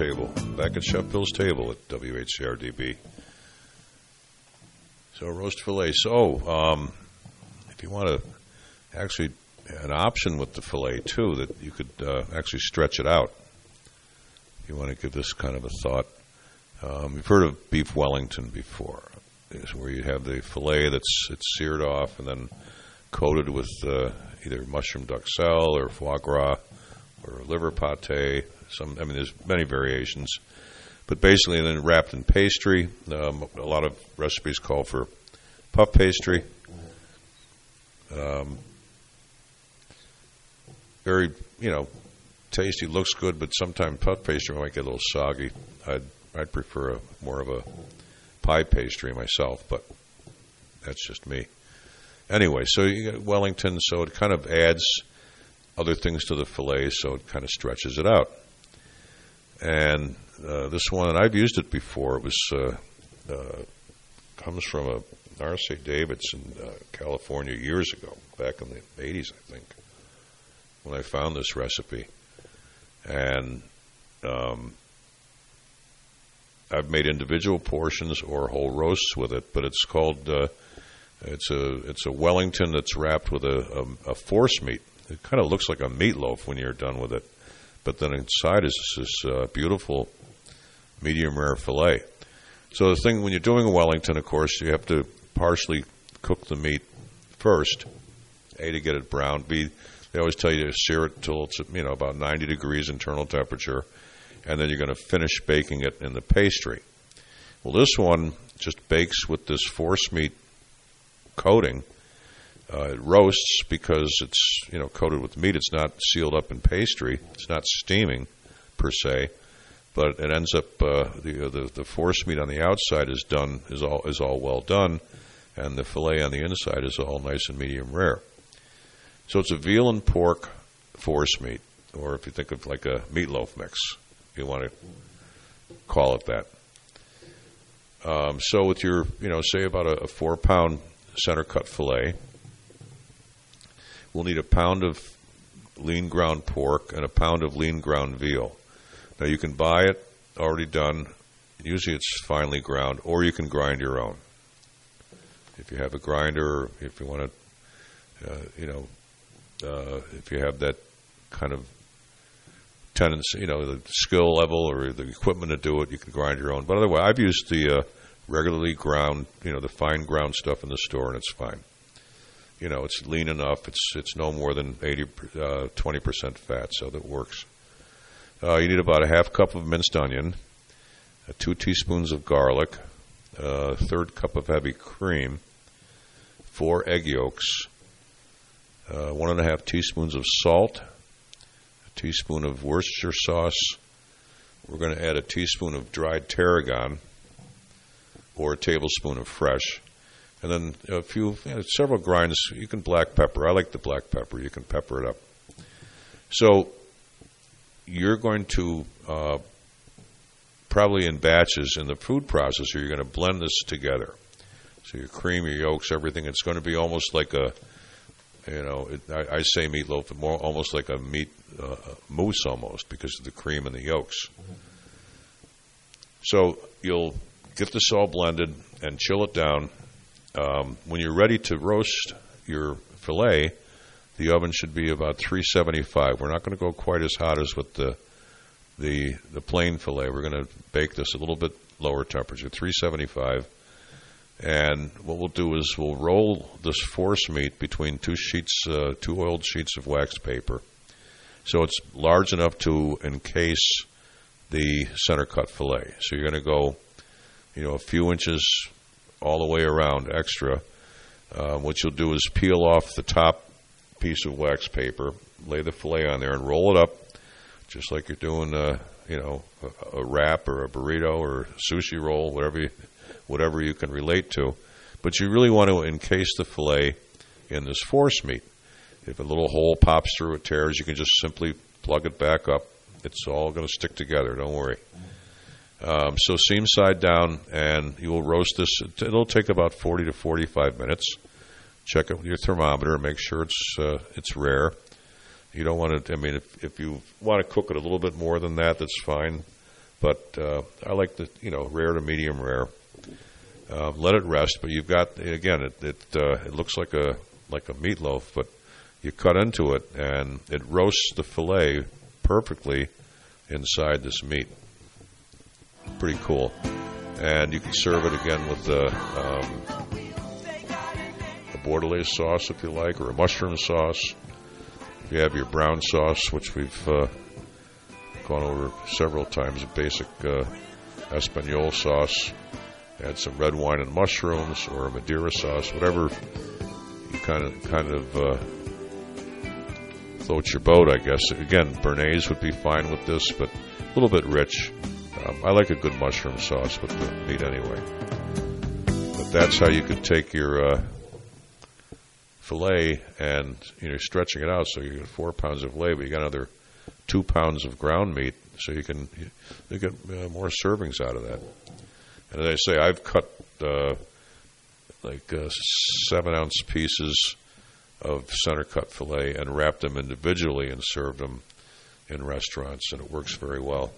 table. Back at Chef Bill's table at W H C R D B. So roast filet. So um, if you want to actually an option with the filet too, that you could uh, actually stretch it out. If you want to give this kind of a thought. Um, you've heard of beef Wellington before. It's where you have the filet that's it's seared off and then coated with uh, either mushroom duxelle or foie gras or liver pate. Some, I mean, there's many variations, but basically then wrapped in pastry. Um, a lot of recipes call for puff pastry. Um, very, you know, tasty. Looks good, but sometimes puff pastry might get a little soggy. I'd I'd prefer a, more of a pie pastry myself, but that's just me. Anyway, so you get Wellington, so it kind of adds other things to the filet, so it kind of stretches it out. And uh, this one, and I've used it before, it was uh, uh, comes from a R C David's in uh, California years ago, back in the eighties, I think, when I found this recipe. And um, I've made individual portions or whole roasts with it, but it's called uh, it's a it's a Wellington that's wrapped with a, a, a force meat. It kind of looks like a meatloaf when you're done with it, but then inside is this uh, beautiful medium rare filet. So the thing when you're doing a Wellington, of course, you have to partially cook the meat first, A, to get it brown. B, they always tell you to sear it till it's you know about ninety degrees internal temperature, and then you're going to finish baking it in the pastry. Well, this one just bakes with this force meat coating. Uh, it roasts because it's you know coated with meat. It's not sealed up in pastry. It's not steaming per se, but it ends up uh, the, the the force meat on the outside is done is all is all well done, and the filet on the inside is all nice and medium rare. So it's a veal and pork force meat, or if you think of like a meatloaf mix, if you want to call it that. Um, so with your, you know, say about a, a four-pound center cut filet, we'll need a pound of lean ground pork and a pound of lean ground veal. Now you can buy it already done. Usually it's finely ground, or you can grind your own. If you have a grinder, or if you want to, uh, you know, uh, if you have that kind of tendency, you know, the skill level or the equipment to do it, you can grind your own. But otherwise, I've used the uh, regularly ground, you know, the fine ground stuff in the store, and it's fine. You know, it's lean enough. It's it's no more than eighty, uh, twenty percent fat, so that works. Uh, you need about a half cup of minced onion, uh, two teaspoons of garlic, uh, a third cup of heavy cream, four egg yolks, uh, one and a half teaspoons of salt, a teaspoon of Worcestershire sauce. We're going to add a teaspoon of dried tarragon, or a tablespoon of fresh, and then a few, you know, several grinds. You can black pepper. I like the black pepper. You can pepper it up. So you're going to uh, probably in batches in the food processor, you're going to blend this together. So your cream, your yolks, everything. It's going to be almost like a, you know, it, I, I say meatloaf, but more almost like a meat uh, mousse almost because of the cream and the yolks. So you'll get this all blended and chill it down. Um, when you're ready to roast your filet, the oven should be about three seventy-five. We're not going to go quite as hot as with the the the plain filet. We're going to bake this a little bit lower temperature, three seventy-five. And what we'll do is we'll roll this force meat between two sheets, uh, two oiled sheets of wax paper, so it's large enough to encase the center cut filet. So you're going to go, you know, a few inches all the way around extra. Uh, what you'll do is peel off the top piece of wax paper, lay the filet on there, and roll it up, just like you're doing, a, you know, a, a wrap or a burrito or a sushi roll, whatever you, whatever you can relate to. But you really want to encase the filet in this force meat. If a little hole pops through, it tears, you can just simply plug it back up. It's all going to stick together. Don't worry. Um, so seam side down, and you will roast this. It'll take about forty to forty-five minutes. Check it with your thermometer and make sure it's uh, it's rare. You don't want to. I mean, if if you want to cook it a little bit more than that, that's fine. but uh, I like the, you know, rare to medium rare. Uh, let it rest, but you've got, again, it it, uh, it looks like a like a meatloaf, but you cut into it, and it roasts the filet perfectly inside this meat. Pretty cool. And you can serve it again with the, um, a bordelaise sauce if you like, or a mushroom sauce. If you have your brown sauce, which we've uh, gone over several times, a basic uh, Espanol sauce. Add some red wine and mushrooms, or a Madeira sauce, whatever you kind of kind of uh, float your boat, I guess. Again, Béarnaise would be fine with this, but a little bit rich. Um, I like a good mushroom sauce with the meat anyway. But that's how you could take your uh, filet and, you know, stretching it out, so you get four pounds of filet, but you got another two pounds of ground meat, so you can you, you get uh, more servings out of that. And as I say, I've cut uh, like uh, seven ounce pieces of center cut filet and wrapped them individually and served them in restaurants, and it works very well.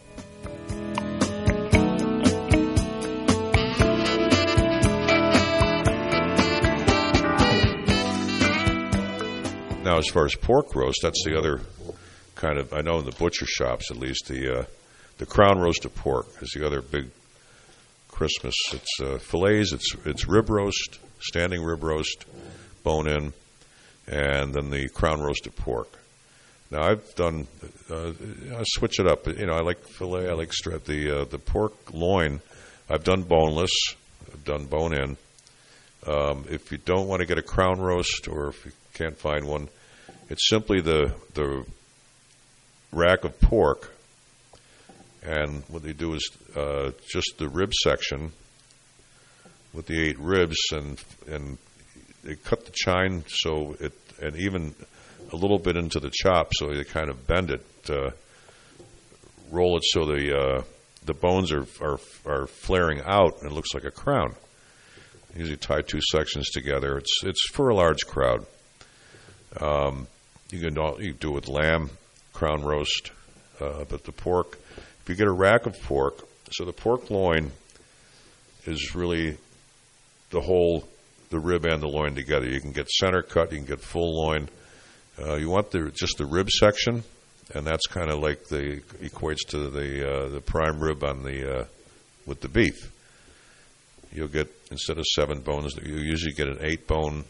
Now, as far as pork roast, that's the other kind of, I know in the butcher shops at least, the uh, the crown roasted pork is the other big Christmas. It's uh, fillets, it's it's rib roast, standing rib roast, bone in, and then the crown roasted pork. Now I've done, uh, I switch it up. You know, I like fillet, I like strip. The uh, the pork loin, I've done boneless, I've done bone in. Um, if you don't want to get a crown roast, or if you can't find one, it's simply the the rack of pork. And what they do is uh, just the rib section with the eight ribs, and and they cut the chine so it, and even a little bit into the chop, so they kind of bend it, uh, roll it so the uh, the bones are, are are flaring out, and it looks like a crown. Usually tie two sections together. It's it's for a large crowd. Um, you can you can do it with lamb, crown roast, uh, but the pork. If you get a rack of pork, so the pork loin is really the whole, the rib and the loin together. You can get center cut, you can get full loin. Uh, you want the just the rib section, and that's kind of like the equates to the uh, the prime rib on the uh, with the beef. You'll get, instead of seven bones, you usually get an eight bone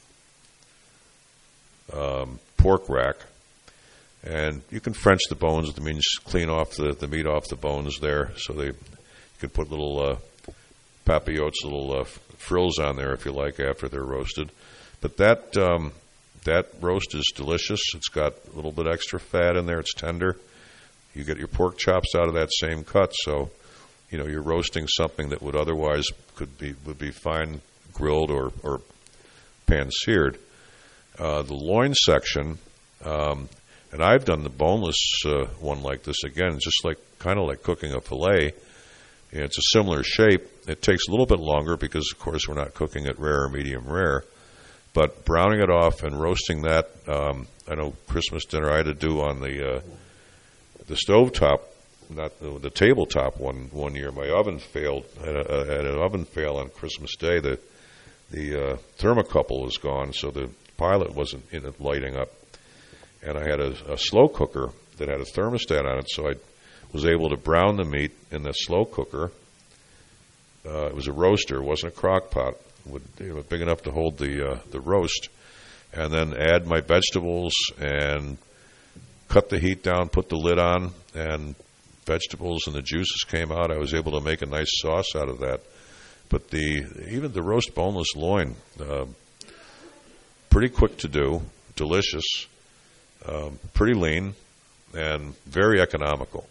um, pork rack. And you can French the bones. That means clean off the, the meat off the bones there. So they, you can put little uh, papillotes, little uh, frills on there if you like after they're roasted. But that um, that roast is delicious. It's got a little bit extra fat in there. It's tender. You get your pork chops out of that same cut. So, you know, you're roasting something that would otherwise could be would be fine grilled or or pan seared. Uh, the loin section. Um, And I've done the boneless uh, one like this again, just like kind of like cooking a filet. You know, it's a similar shape. It takes a little bit longer because, of course, we're not cooking it rare or medium rare. But browning it off and roasting that, um, I know Christmas dinner I had to do on the uh, the stovetop, not the, the tabletop one one year. My oven failed. I had, a, I had an oven fail on Christmas Day. The the uh, thermocouple was gone, so the pilot wasn't in it lighting up. And I had a, a slow cooker that had a thermostat on it, so I was able to brown the meat in the slow cooker. Uh, it was a roaster, it wasn't a crock pot, would, you know, big enough to hold the uh, the roast. And then add my vegetables and cut the heat down, put the lid on, and vegetables and the juices came out. I was able to make a nice sauce out of that. But the even the roast boneless loin, uh, pretty quick to do, delicious. Um, pretty lean and very economical.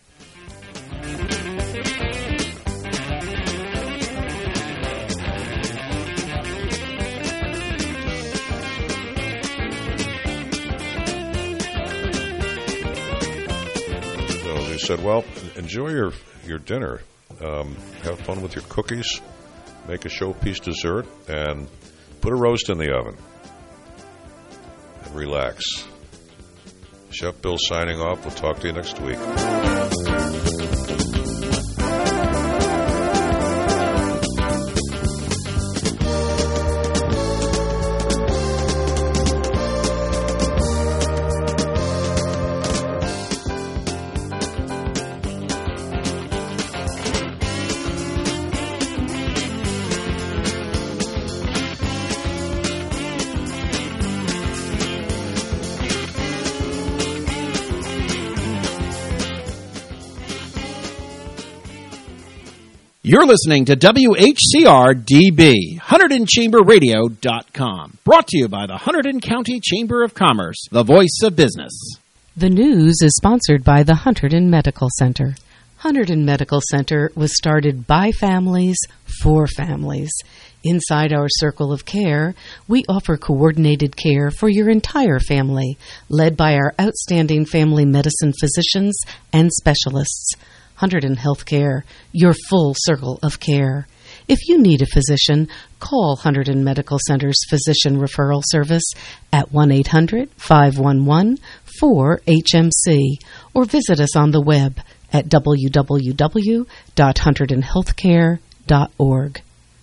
So they said, well, enjoy your, your dinner. Um, have fun with your cookies. Make a showpiece dessert and put a roast in the oven. And relax. Chef Bill signing off. We'll talk to you next week. You're listening to W H C R D B, Hunterdon Chamber Radio dot com. Brought to you by the Hunterdon County Chamber of Commerce, the voice of business. The news is sponsored by the Hunterdon Medical Center. Hunterdon Medical Center was started by families for families. Inside our circle of care, we offer coordinated care for your entire family, led by our outstanding family medicine physicians and specialists. Hunterdon Healthcare, your full circle of care. If you need a physician, call Hunterdon Medical Center's Physician Referral Service at one eight hundred, five one one, four H M C or visit us on the web at w w w dot hunterdon healthcare dot org.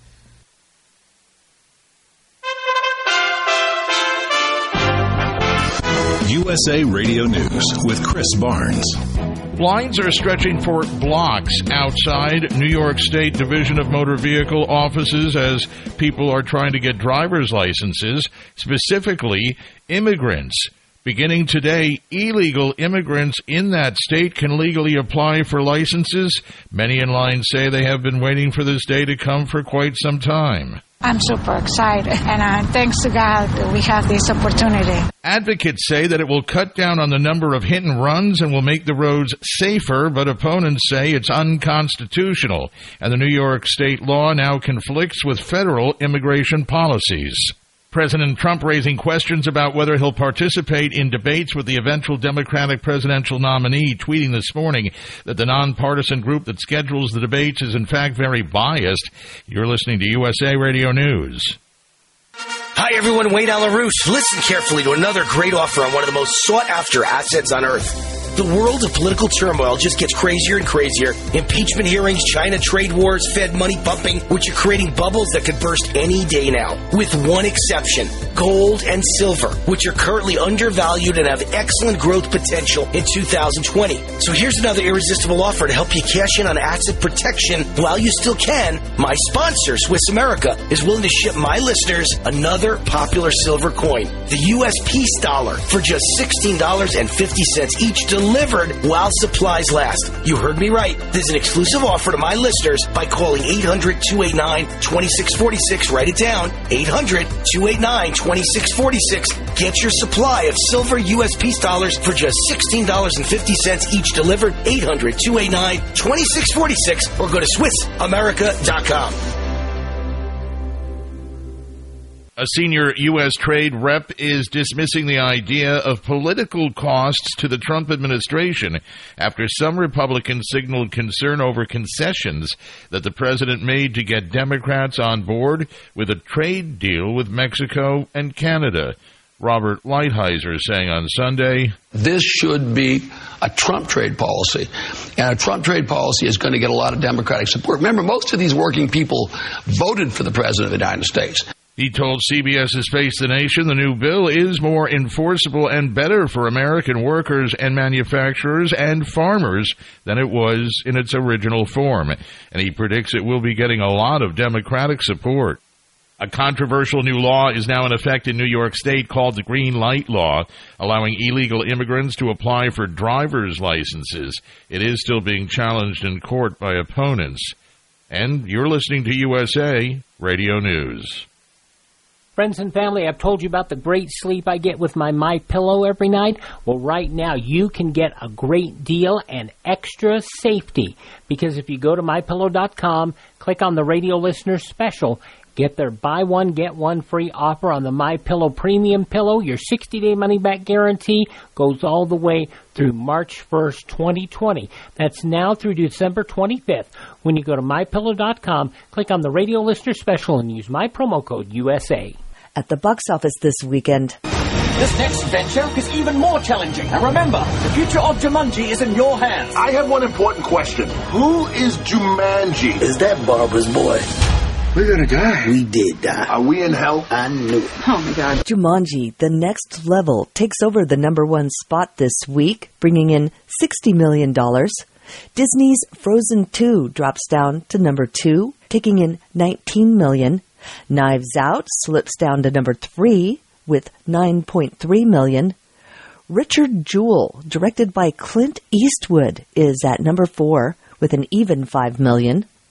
U S A Radio News with Chris Barnes. Lines are stretching for blocks outside New York State Division of Motor Vehicle offices as people are trying to get driver's licenses, specifically immigrants. Beginning today, illegal immigrants in that state can legally apply for licenses. Many in line say they have been waiting for this day to come for quite some time. I'm super excited, and uh, thanks to God that we have this opportunity. Advocates say that it will cut down on the number of hit and runs and will make the roads safer, but opponents say it's unconstitutional, and the New York state law now conflicts with federal immigration policies. President Trump raising questions about whether he'll participate in debates with the eventual Democratic presidential nominee, tweeting this morning that the nonpartisan group that schedules the debates is in fact very biased. You're listening to U S A Radio News. Hi, everyone. Wayne Allen Roos. Listen carefully to another great offer on one of the most sought-after assets on earth. The world of political turmoil just gets crazier and crazier. Impeachment hearings, China trade wars, Fed money pumping, which are creating bubbles that could burst any day now. With one exception, gold and silver, which are currently undervalued and have excellent growth potential in two thousand twenty. So here's another irresistible offer to help you cash in on asset protection while you still can. My sponsor, Swiss America, is willing to ship my listeners another popular silver coin, the U S Peace Dollar, for just sixteen dollars and fifty cents each, delivered while supplies last. You heard me right. There's an exclusive offer to my listeners by calling eight hundred, two eight nine, two six four six. Write it down. eight hundred, two eight nine, two six four six. Get your supply of silver U S Peace Dollars for just sixteen dollars and fifty cents each, delivered. eight hundred, two eight nine, two six four six or go to Swiss America dot com. A senior U S trade rep is dismissing the idea of political costs to the Trump administration after some Republicans signaled concern over concessions that the president made to get Democrats on board with a trade deal with Mexico and Canada. Robert Lighthizer saying on Sunday, this should be a Trump trade policy, and a Trump trade policy is going to get a lot of Democratic support. Remember, most of these working people voted for the president of the United States. He told CBS's Face the Nation the new bill is more enforceable and better for American workers and manufacturers and farmers than it was in its original form, and he predicts it will be getting a lot of Democratic support. A controversial new law is now in effect in New York State called the Green Light Law, allowing illegal immigrants to apply for driver's licenses. It is still being challenged in court by opponents. And you're listening to U S A Radio News. Friends and family, I've told you about the great sleep I get with my MyPillow every night. Well, right now you can get a great deal and extra safety, because if you go to my pillow dot com, click on the radio listener special, get their buy one, get one free offer on the MyPillow Premium Pillow. Your sixty-day money-back guarantee goes all the way through March first, twenty twenty. That's now through December twenty-fifth. When you go to my pillow dot com, click on the radio listener special and use my promo code U S A. At the box office this weekend. This next venture is even more challenging. And remember, the future of Jumanji is in your hands. I have one important question. Who is Jumanji? Is that Barbara's boy? We're gonna die. We did die. Are we in hell? I knew it. Oh, my God. Jumanji, The Next Level, takes over the number one spot this week, bringing in sixty million dollars. Disney's Frozen two drops down to number two, taking in nineteen million dollars. Knives Out slips down to number three with nine point three million dollars. Richard Jewell, directed by Clint Eastwood, is at number four with an even five million dollars.